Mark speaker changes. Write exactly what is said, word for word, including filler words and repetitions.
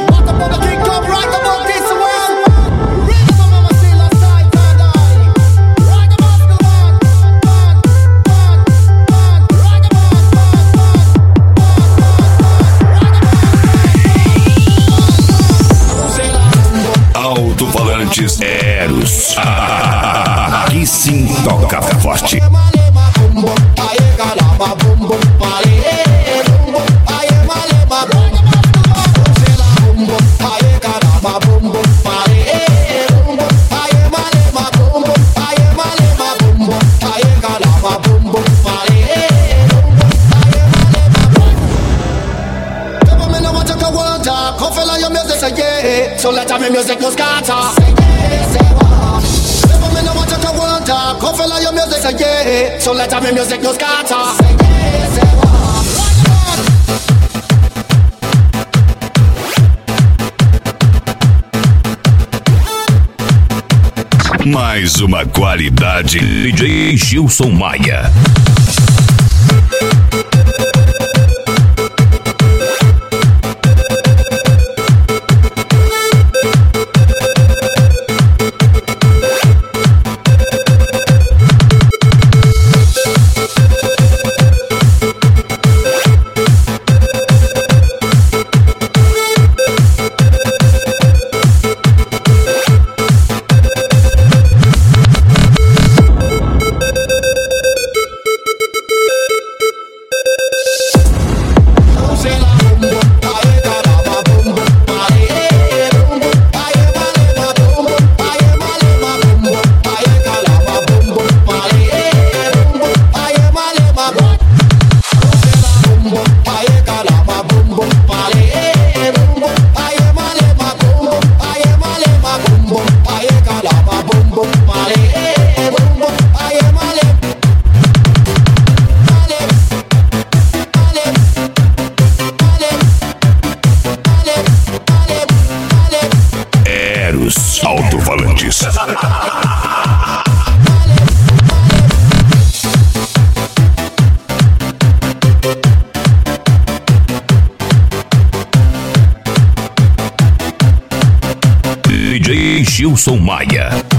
Speaker 1: What the mother king come right about this one. Rhythm of mama still a side and I. Right about the one, one, one, one. Right about one, one, one.
Speaker 2: Alto-falantes Eros. Aqui sim toca forte.
Speaker 1: So let me music no scatter. Never me no want you to wonder. Come feel your music, say yeah. So let me music no scatter.
Speaker 2: Mais uma qualidade D J Gilson Maia. Alto-falantes. D J Gilson Maia.